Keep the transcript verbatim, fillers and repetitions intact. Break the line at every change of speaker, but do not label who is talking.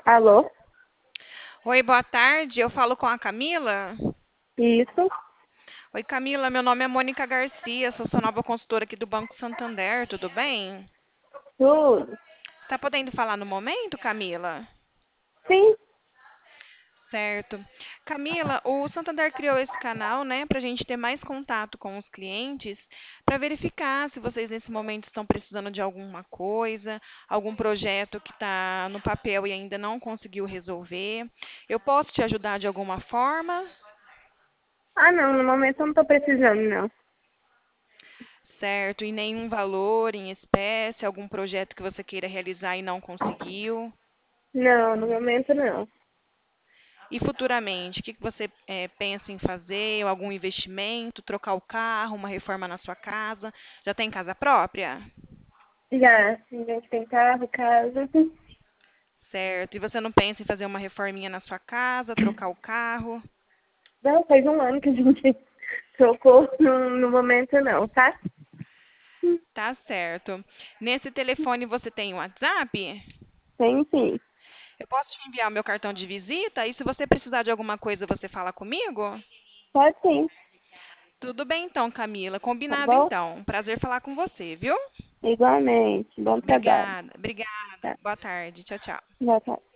Alô?
Oi, boa tarde. Eu falo com a Camila.
Isso?
Oi, Camila. Meu nome é Mônica Garcia. Sou sua nova consultora aqui do Banco Santander. Tudo bem?
Tudo?
Tá podendo falar no momento, Camila?
Sim.
Certo. Camila, o Santander criou esse canal, né, para a gente ter mais contato com os clientes, para verificar se vocês nesse momento estão precisando de alguma coisa, algum projeto que está no papel e ainda não conseguiu resolver. Eu posso te ajudar de alguma forma?
Ah, não, no momento eu não tô precisando, não.
Certo, e nenhum valor em espécie, algum projeto que você queira realizar e não conseguiu.
Não, no momento não.
E futuramente, o que que você eh, pensa em fazer? Algum investimento, trocar o carro, uma reforma na sua casa? Já tem casa própria?
Já, a gente tem carro, casa.
Certo. E você não pensa em fazer uma reforminha na sua casa, trocar o carro?
Não, faz um ano que a gente trocou, no, no momento não, tá?
Tá certo. Nesse telefone você tem o WhatsApp?
Tem sim.
Eu posso te enviar o meu cartão de visita e se você precisar de alguma coisa, você fala comigo?
Pode sim,
Tudo bem então, Camila.
tá
Combinado
bom?
então. Prazer falar com você, viu?
Igualmente. Bom trabalho.
Obrigada, obrigada.
Tá.
Boa tarde. Tchau, tchau.
Boa tarde.